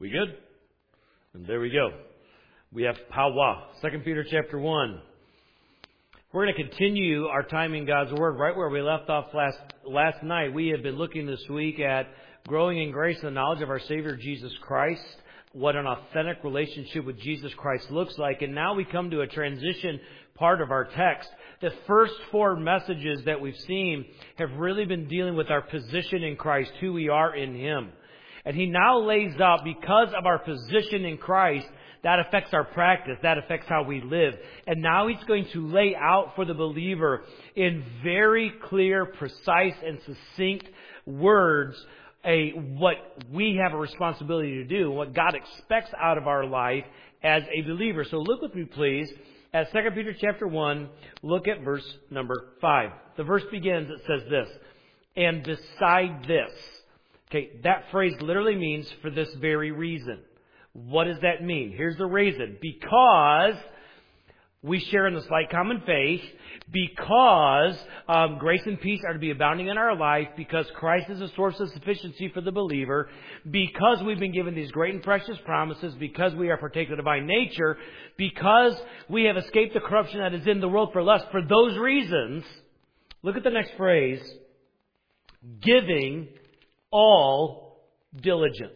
We good? And there we go. We have power. 2 Peter chapter 1. We're going to continue our time in God's Word right where we left off last night. We have been looking this week at growing in grace and the knowledge of our Savior Jesus Christ, what an authentic relationship with Jesus Christ looks like. And now we come to a transition part of our text. The first four messages that we've seen have really been dealing with our position in Christ, who we are in Him. And he now lays out, because of our position in Christ, that affects our practice. That affects how we live. And now he's going to lay out for the believer in very clear, precise, and succinct words what we have a responsibility to do, what God expects out of our life as a believer. So look with me, please, at 2 Peter chapter 1. Look at verse number 5. The verse begins, it says this, "And beside this." Okay, that phrase literally means for this very reason. What does that mean? Here's the reason. Because we share in the slight common faith, because grace and peace are to be abounding in our life, because Christ is a source of sufficiency for the believer, because we've been given these great and precious promises, because we are partakers of divine nature, because we have escaped the corruption that is in the world for lust. For those reasons, look at the next phrase, giving all diligence.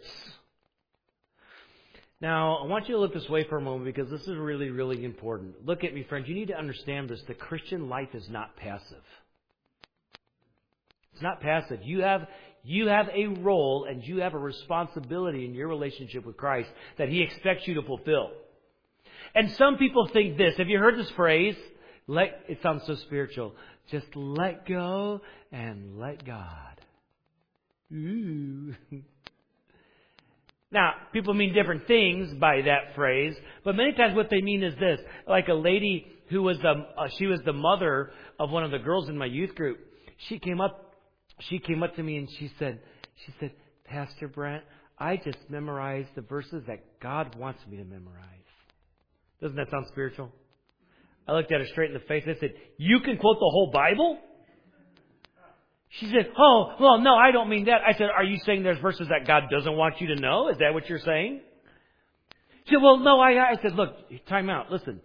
Now, I want you to look this way for a moment because this is really, really important. Look at me, friends. You need to understand this. The Christian life is not passive. It's not passive. You have a role and you have a responsibility in your relationship with Christ that He expects you to fulfill. And some people think this. Have you heard this phrase? It sounds so spiritual. Just let go and let God. Ooh. Now, people mean different things by that phrase, but many times what they mean is this. Like a lady who was she was the mother of one of the girls in my youth group. She came up to me and she said, "Pastor Brent, I just memorized the verses that God wants me to memorize." Doesn't that sound spiritual? I looked at her straight in the face and I said, "You can quote the whole Bible?" She said, "Oh, well, no, I don't mean that." I said, "Are you saying there's verses that God doesn't want you to know? Is that what you're saying?" She said, "Well, no, I said, look, time out. Listen,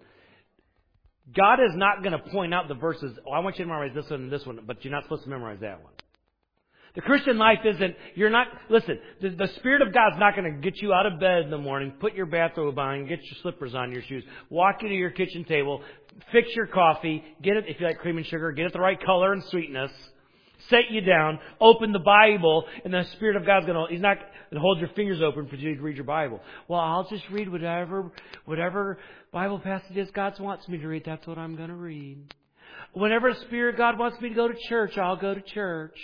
God is not going to point out the verses. Oh, I want you to memorize this one and this one, but you're not supposed to memorize that one. The Christian life isn't, listen, the Spirit of God's not going to get you out of bed in the morning, put your bathrobe on, get your slippers on, your shoes, walk you to your kitchen table, fix your coffee, get it, if you like cream and sugar, get it the right color and sweetness, set you down, open the Bible, and the Spirit of God's He's not going to hold your fingers open for you to read your Bible. Well, I'll just read whatever Bible passages God wants me to read. That's what I'm going to read. Whenever the Spirit of God wants me to go to church, I'll go to church.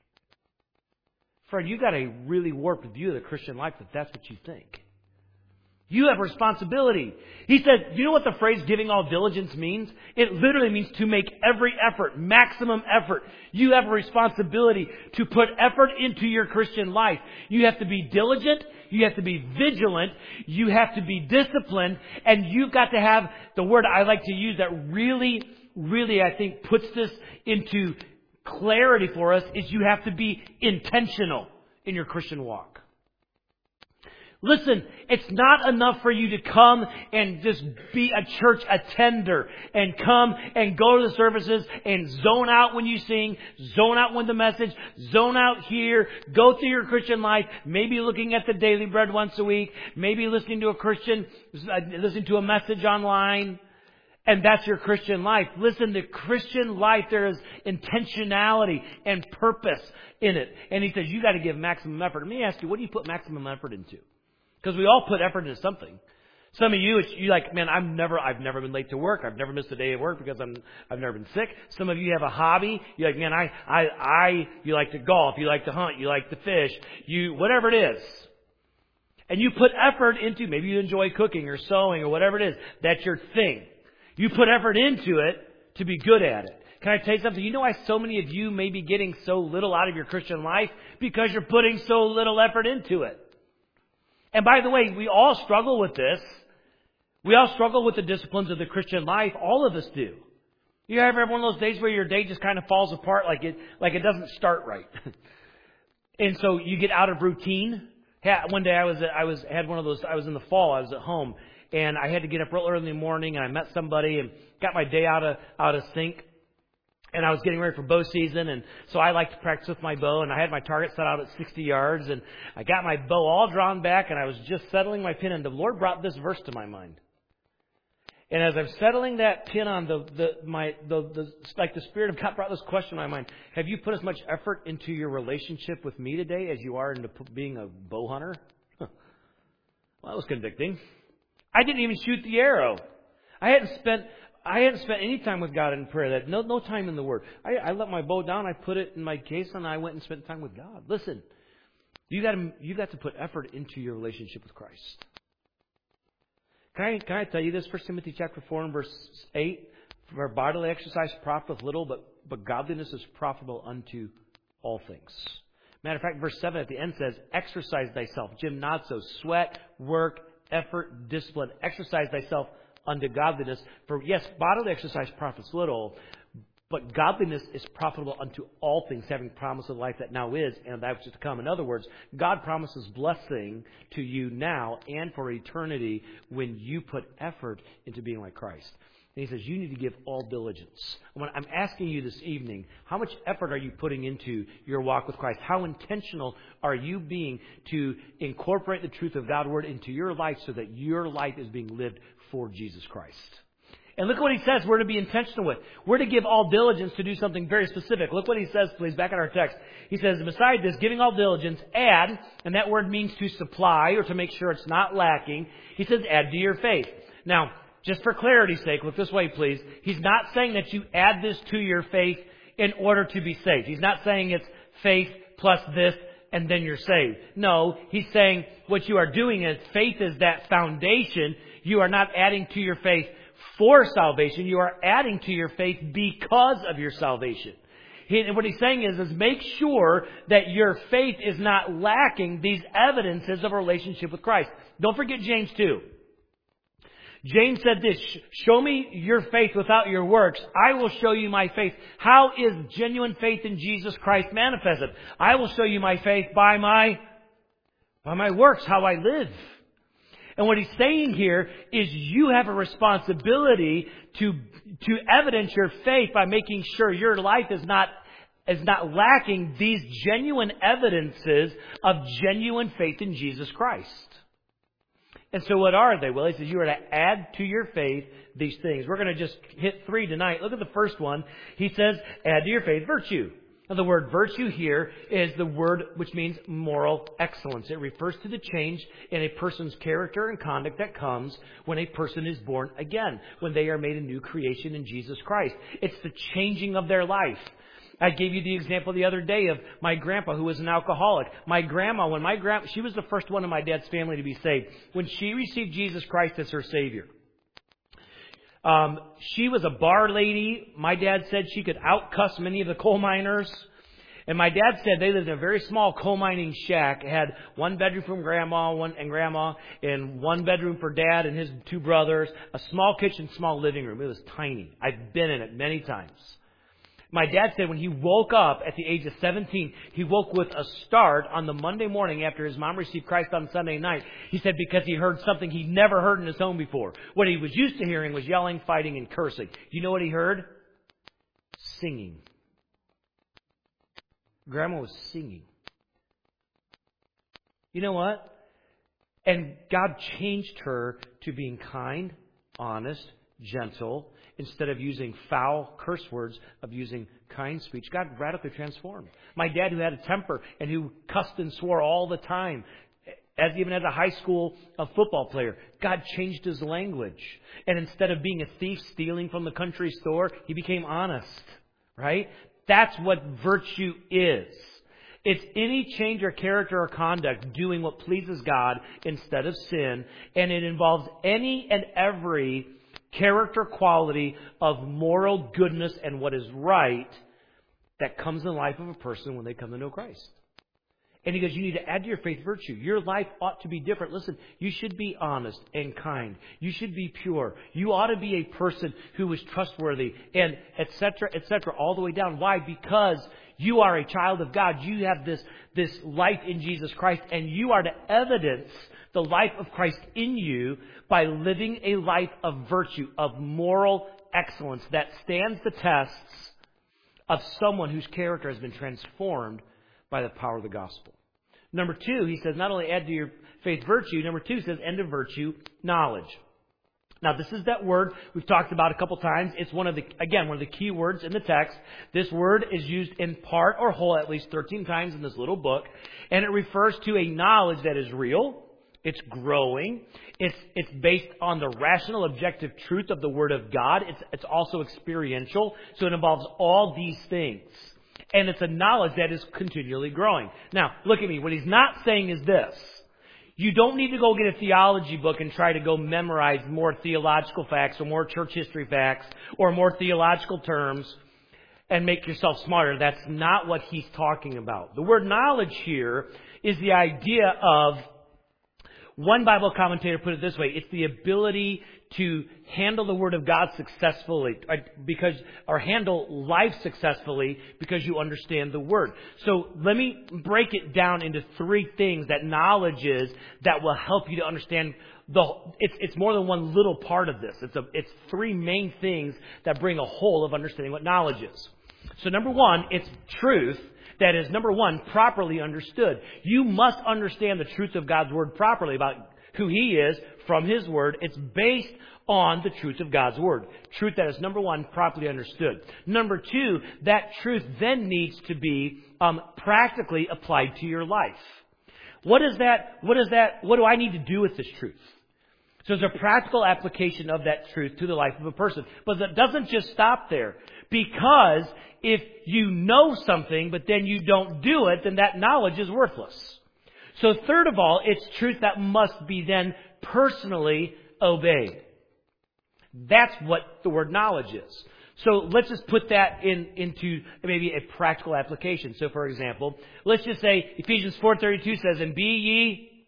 Friend, you got a really warped view of the Christian life if that's what you think. You have a responsibility. He said, you know what the phrase giving all diligence means? It literally means to make every effort, maximum effort. You have a responsibility to put effort into your Christian life. You have to be diligent. You have to be vigilant. You have to be disciplined. And you've got to have the word I like to use that really, really, I think, puts this into clarity for us is you have to be intentional in your Christian walk. Listen, it's not enough for you to come and just be a church attender and come and go to the services and zone out when you sing, zone out when the message, zone out here, go through your Christian life, maybe looking at the Daily Bread once a week, maybe listening to a message online, and that's your Christian life. Listen, the Christian life, there is intentionality and purpose in it. And he says, you got to give maximum effort. Let me ask you, what do you put maximum effort into? Because we all put effort into something. Some of you, you're like, man, I've never been late to work. I've never missed a day of work because I've never been sick. Some of you have a hobby. You're like, man, you like to golf. You like to hunt. You like to fish. Whatever it is. And you put effort into, maybe you enjoy cooking or sewing or whatever it is. That's your thing. You put effort into it to be good at it. Can I tell you something? You know why so many of you may be getting so little out of your Christian life? Because you're putting so little effort into it. And by the way, we all struggle with this. We all struggle with the disciplines of the Christian life. All of us do. You ever have one of those days where your day just kind of falls apart like it doesn't start right? And so you get out of routine. One day I was in the fall, I was at home, and I had to get up real early in the morning, and I met somebody and got my day out of sync. And I was getting ready for bow season, and so I like to practice with my bow, and I had my target set out at 60 yards, and I got my bow all drawn back, and I was just settling my pin, and the Lord brought this verse to my mind. And as I'm settling that pin on the Spirit of God brought this question to my mind: have you put as much effort into your relationship with me today as you are into being a bow hunter? Well, that was convicting. I didn't even shoot the arrow. I hadn't spent any time with God in prayer. No time in the Word. I let my bow down. I put it in my case, and I went and spent time with God. Listen, you got to put effort into your relationship with Christ. Can I tell you this? 1 Timothy chapter 4 and verse 8: for bodily exercise profiteth little, but godliness is profitable unto all things. Matter of fact, verse 7 at the end says, exercise thyself, gymnazo, sweat, work, effort, discipline. Exercise thyself unto godliness. For yes, bodily exercise profits little, but godliness is profitable unto all things, having promise of life that now is and that which is to come. In other words, God promises blessing to you now and for eternity when you put effort into being like Christ. And He says you need to give all diligence. I'm asking you this evening, how much effort are you putting into your walk with Christ? How intentional are you being to incorporate the truth of God's Word into your life so that your life is being lived for Jesus Christ? And look what He says we're to be intentional with. We're to give all diligence to do something very specific. Look what He says, please, back in our text. He says, beside this, giving all diligence, add, and that word means to supply or to make sure it's not lacking. He says, add to your faith. Now, just for clarity's sake, look this way, please. He's not saying that you add this to your faith in order to be saved. He's not saying it's faith plus this and then you're saved. No, He's saying what you are doing is faith is that foundation. You are not adding to your faith for salvation. You are adding to your faith because of your salvation. And what He's saying is make sure that your faith is not lacking these evidences of a relationship with Christ. Don't forget James 2. James said this: show me your faith without your works. I will show you my faith. How is genuine faith in Jesus Christ manifested? I will show you my faith by my works, how I live. And what He's saying here is you have a responsibility to evidence your faith by making sure your life is not lacking these genuine evidences of genuine faith in Jesus Christ. And so what are they? Well, He says you are to add to your faith these things. We're going to just hit 3 tonight. Look at the first one. He says, add to your faith virtue. Now, the word virtue here is the word which means moral excellence. It refers to the change in a person's character and conduct that comes when a person is born again, when they are made a new creation in Jesus Christ. It's the changing of their life. I gave you the example the other day of my grandpa who was an alcoholic. My grandma, she was the first one in my dad's family to be saved. When she received Jesus Christ as her Savior, she was a bar lady. My dad said she could out-cuss many of the coal miners. And my dad said they lived in a very small coal mining shack. It had 1 bedroom for grandma and 1 bedroom for dad and his 2 brothers, a small kitchen, small living room. It was tiny. I've been in it many times. My dad said when he woke up at the age of 17, he woke with a start on the Monday morning after his mom received Christ on Sunday night. He said because he heard something he'd never heard in his home before. What he was used to hearing was yelling, fighting, and cursing. You know what he heard? Singing. Grandma was singing. You know what? And God changed her to being kind, honest, gentle. Instead of using foul curse words, of using kind speech. God radically transformed. My dad, who had a temper and who cussed and swore all the time, even as a high school football player, God changed his language. And instead of being a thief stealing from the country store, he became honest. Right? That's what virtue is. It's any change or character or conduct doing what pleases God instead of sin. And it involves any and every character quality of moral goodness and what is right that comes in the life of a person when they come to know Christ. And he goes, you need to add to your faith virtue. Your life ought to be different. Listen, you should be honest and kind. You should be pure. You ought to be a person who is trustworthy and et cetera, all the way down. Why? Because You are a child of God. You have this life in Jesus Christ, and you are to evidence the life of Christ in you by living a life of virtue, of moral excellence that stands the tests of someone whose character has been transformed by the power of the gospel. Number 2, he says, not only add to your faith virtue, number 2 says, and to virtue, knowledge. Now, this is that word we've talked about a couple times. It's one of the key words in the text. This word is used in part or whole at least 13 times in this little book. And it refers to a knowledge that is real. It's growing. It's based on the rational, objective truth of the Word of God. It's also experiential. So it involves all these things. And it's a knowledge that is continually growing. Now, look at me. What he's not saying is this. You don't need to go get a theology book and try to go memorize more theological facts or more church history facts or more theological terms and make yourself smarter. That's not what he's talking about. The word knowledge here is the idea of, one Bible commentator put it this way, it's the ability to handle the Word of God successfully, or handle life successfully because you understand the Word. So let me break it down into 3 things that knowledge is that will help you to understand it's more than one little part of this. It's 3 main things that bring a whole of understanding what knowledge is. So number 1, it's truth. That is, number 1, properly understood. You must understand the truth of God's Word properly about who He is from His Word. It's based on the truth of God's Word. Truth that is, number 1, properly understood. Number 2, that truth then needs to be practically applied to your life. What do I need to do with this truth? So there's a practical application of that truth to the life of a person. But that doesn't just stop there. Because if you know something, but then you don't do it, then that knowledge is worthless. So third of all, it's truth that must be then personally obeyed. That's what the word knowledge is. So let's just put that into maybe a practical application. So for example, let's just say Ephesians 4:32 says, and be ye,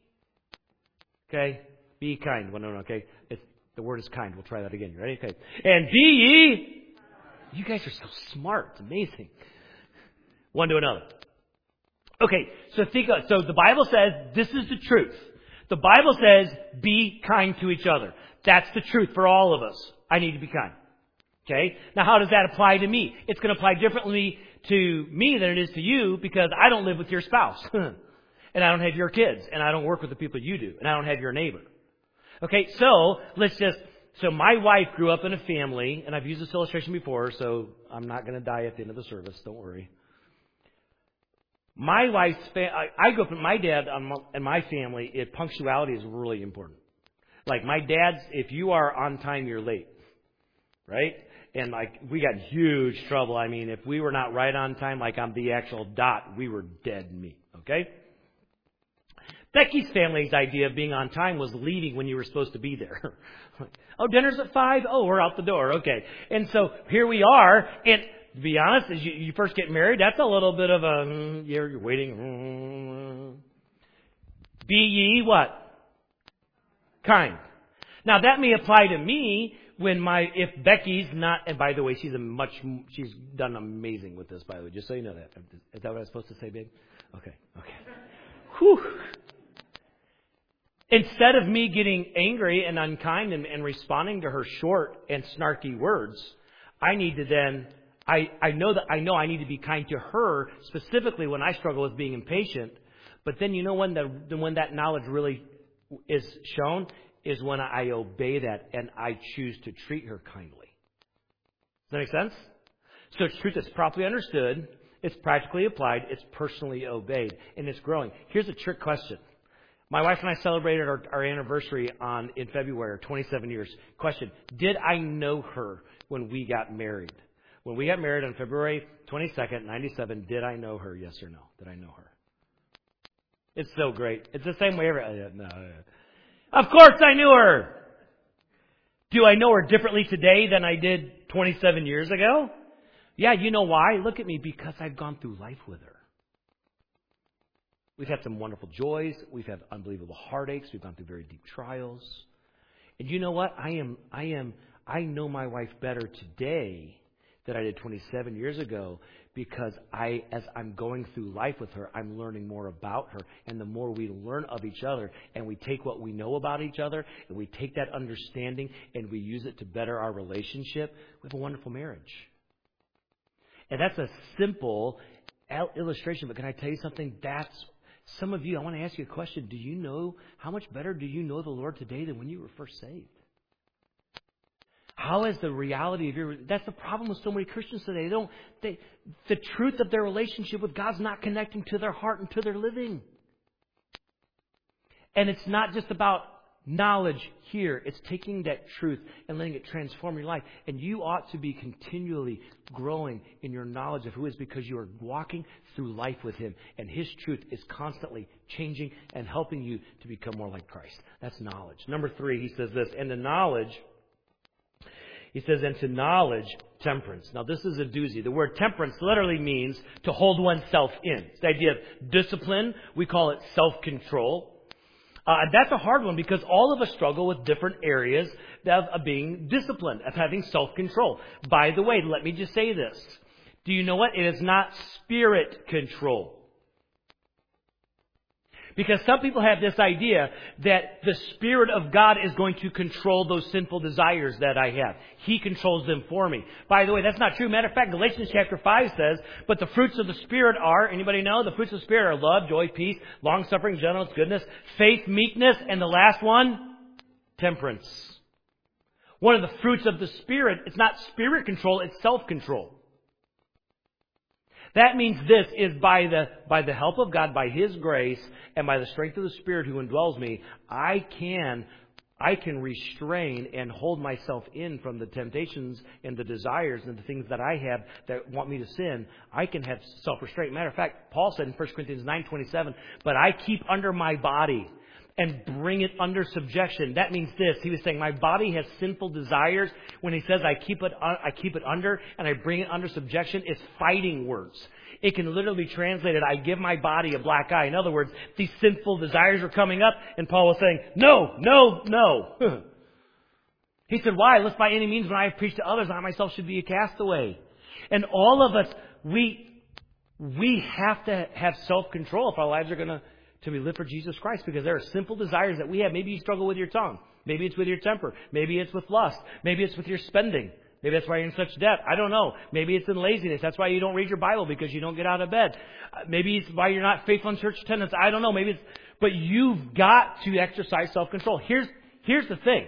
okay, be kind. Well, no, okay. The word is kind. We'll try that again. You ready? Okay. And be ye. You guys are so smart. It's amazing. One to another. Okay, so so the Bible says this is the truth. The Bible says be kind to each other. That's the truth for all of us. I need to be kind. Okay? Now how does that apply to me? It's going to apply differently to me than it is to you because I don't live with your spouse. And I don't have your kids. And I don't work with the people you do. And I don't have your neighbor. Okay, so So my wife grew up in a family, and I've used this illustration before, so I'm not going to die at the end of the service. Don't worry. My wife's I grew up with my dad and my family. Punctuality is really important. Like my dad's, if you are on time, you're late, right? And like we got huge trouble. I mean, if we were not right on time, like on the actual dot, we were dead meat. Okay. Becky's family's idea of being on time was leaving when you were supposed to be there. Oh, dinner's at 5? Oh, we're out the door. Okay. And so here we are. And to be honest, as you first get married, that's a little bit of a, you're waiting. Be ye what? Kind. Now that may apply to me if Becky's not, and by the way, she's done amazing with this, by the way, just so you know that. Is that what I was supposed to say, babe? Okay. Whew. Instead of me getting angry and unkind and responding to her short and snarky words, I need to then, I know I need to be kind to her specifically when I struggle with being impatient. But then you know when that knowledge really is shown is when I obey that and I choose to treat her kindly. Does that make sense? So truth is properly understood, it's practically applied, it's personally obeyed, and it's growing. Here's a trick question. My wife and I celebrated our anniversary in February, 27 years. Question, did I know her when we got married? When we got married on February 22nd, 97, did I know her? Yes or no? Did I know her? It's so great. It's the same way no. Of course I knew her. Do I know her differently today than I did 27 years ago? Yeah, you know why? Look at me, because I've gone through life with her. We've had some wonderful joys. We've had unbelievable heartaches. We've gone through very deep trials. And you know what? I know my wife better today that I did 27 years ago, because as I'm going through life with her, I'm learning more about her. And the more we learn of each other, and we take what we know about each other, and we take that understanding, and we use it to better our relationship, we have a wonderful marriage. And that's a simple illustration, but can I tell you something? Some of you, I want to ask you a question. Do you know, how much better do you know the Lord today than when you were first saved? How is the reality of that's the problem with so many Christians today. The truth of their relationship with God's not connecting to their heart and to their living. And it's not just about knowledge here. It's taking that truth and letting it transform your life. And you ought to be continually growing in your knowledge of who is, because you are walking through life with Him. And His truth is constantly changing and helping you to become more like Christ. That's knowledge. Number 3, he says this, and the knowledge... He says, and to knowledge, temperance. Now, this is a doozy. The word temperance literally means to hold oneself in. It's the idea of discipline. We call it self-control. That's a hard one, because all of us struggle with different areas of being disciplined, of having self-control. By the way, let me just say this. Do you know what? It is not spirit control. Because some people have this idea that the Spirit of God is going to control those sinful desires that I have. He controls them for me. By the way, that's not true. Matter of fact, Galatians chapter 5 says, but the fruits of the Spirit are, anybody know? The fruits of the Spirit are love, joy, peace, long-suffering, gentleness, goodness, faith, meekness, and the last one, temperance. One of the fruits of the Spirit, it's not spirit control, it's self-control. That means this is by the help of God, by His grace, and by the strength of the Spirit who indwells me, I can restrain and hold myself in from the temptations and the desires and the things that I have that want me to sin. I can have self-restraint. Matter of fact, Paul said in 1 Corinthians 9:27, but I keep under my body and bring it under subjection. That means this. He was saying my body has sinful desires. When he says I keep it under and I bring it under subjection, it's fighting words. It can literally be translated, I give my body a black eye. In other words, these sinful desires are coming up, and Paul was saying, no, no, no. He said, why? Lest by any means when I have preached to others, I myself should be a castaway. And all of us, we have to have self-control if our lives are going to be lived for Jesus Christ, because there are simple desires that we have. Maybe you struggle with your tongue. Maybe it's with your temper. Maybe it's with lust. Maybe it's with your spending. Maybe that's why you're in such debt. I don't know. Maybe it's in laziness. That's why you don't read your Bible, because you don't get out of bed. Maybe it's why you're not faithful in church attendance. I don't know. But you've got to exercise self-control. Here's the thing.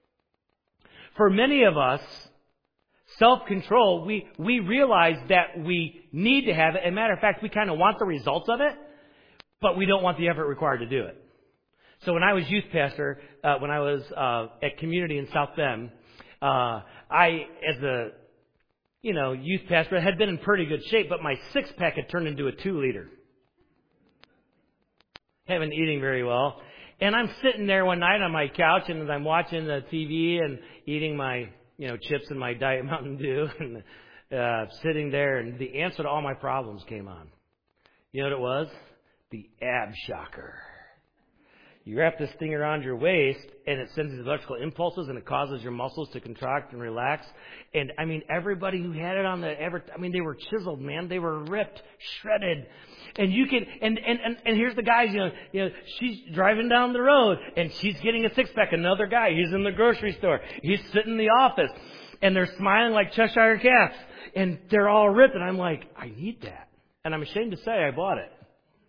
For many of us, self-control, we realize that we need to have it. As a matter of fact, we kind of want the results of it, but we don't want the effort required to do it. So when I was youth pastor, when I was at Community in South Bend, I, as a youth pastor, had been in pretty good shape, but my six-pack had turned into a 2-liter. Haven't been eating very well. And I'm sitting there one night on my couch, and I'm watching the TV and eating my chips and my Diet Mountain Dew, and sitting there, and the answer to all my problems came on. You know what it was? The ab shocker. You wrap this thing around your waist, and it sends these electrical impulses, and it causes your muscles to contract and relax. And everybody who had it on they were chiseled, man. They were ripped, shredded. And you can, and here's the guys, she's driving down the road, and she's getting a six-pack. Another guy, he's in the grocery store. He's sitting in the office, and they're smiling like Cheshire cats, and they're all ripped. And I'm like, I need that. And I'm ashamed to say I bought it.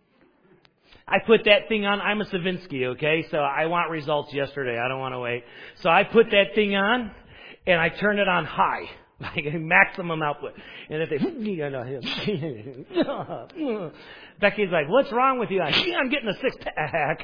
I put that thing on. I'm a Savinsky, okay? So I want results yesterday. I don't want to wait. So I put that thing on, and I turn it on high, like maximum output. And if they, Becky's like, what's wrong with you? I'm getting a six-pack.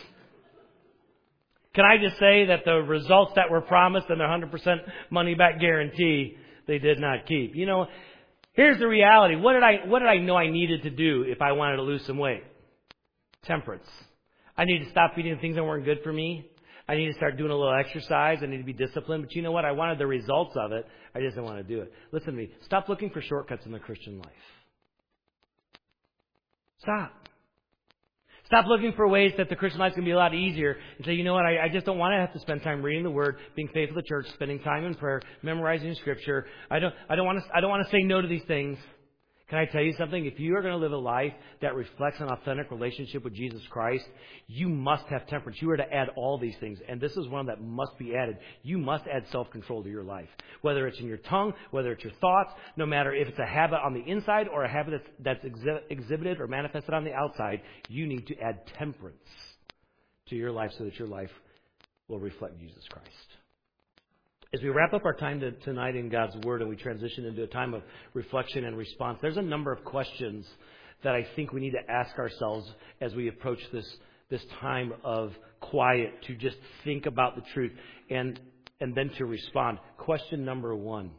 Can I just say that the results that were promised and their 100% money-back guarantee, they did not keep. Here's the reality. What did I know I needed to do if I wanted to lose some weight? Temperance. I need to stop eating things that weren't good for me. I need to start doing a little exercise. I need to be disciplined. But you know what? I wanted the results of it. I just didn't want to do it. Listen to me. Stop looking for shortcuts in the Christian life. Stop. Stop looking for ways that the Christian life can be a lot easier and say, you know what, I just don't want to have to spend time reading the Word, being faithful to church, spending time in prayer, memorizing Scripture. I don't want to say no to these things. Can I tell you something? If you are going to live a life that reflects an authentic relationship with Jesus Christ, you must have temperance. You are to add all these things, and this is one that must be added. You must add self-control to your life. Whether it's in your tongue, whether it's your thoughts, no matter if it's a habit on the inside or a habit that's exhibited or manifested on the outside, you need to add temperance to your life so that your life will reflect Jesus Christ. As we wrap up our time tonight in God's Word and we transition into a time of reflection and response, there's a number of questions that I think we need to ask ourselves as we approach this time of quiet to just think about the truth and then to respond. Question number 1.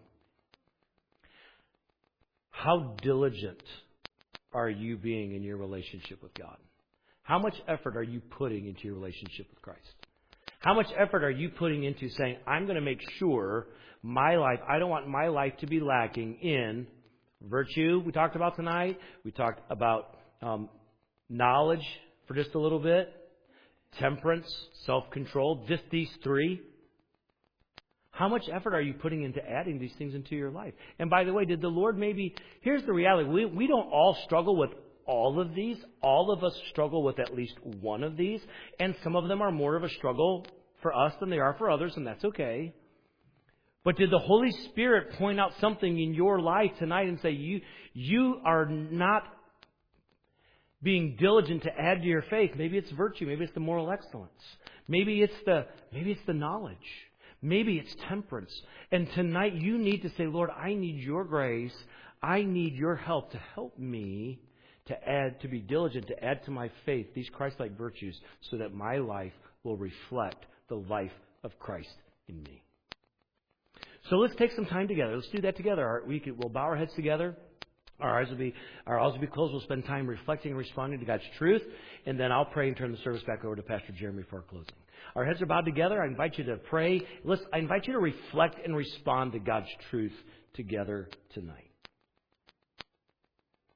How diligent are you being in your relationship with God? How much effort are you putting into your relationship with Christ? How much effort are you putting into saying, I'm going to make sure my life, I don't want my life to be lacking in virtue, we talked about tonight. We talked about knowledge for just a little bit. Temperance, self-control, just these 3. How much effort are you putting into adding these things into your life? And by the way, did the Lord here's the reality. We don't all struggle with all of these. All of us struggle with at least one of these. And some of them are more of a struggle for us than they are for others, and that's okay. But did the Holy Spirit point out something in your life tonight and say, you are not being diligent to add to your faith? Maybe it's virtue. Maybe it's the moral excellence. Maybe it's the knowledge. Maybe it's temperance. And tonight you need to say, Lord, I need your grace. I need your help to help me to be diligent, to add to my faith these Christ-like virtues so that my life will reflect the life of Christ in me. So let's take some time together. Let's do that together. We'll bow our heads together. Our eyes will be closed. We'll spend time reflecting and responding to God's truth. And then I'll pray and turn the service back over to Pastor Jeremy for our closing. Our heads are bowed together. I invite you to pray. I invite you to reflect and respond to God's truth together tonight.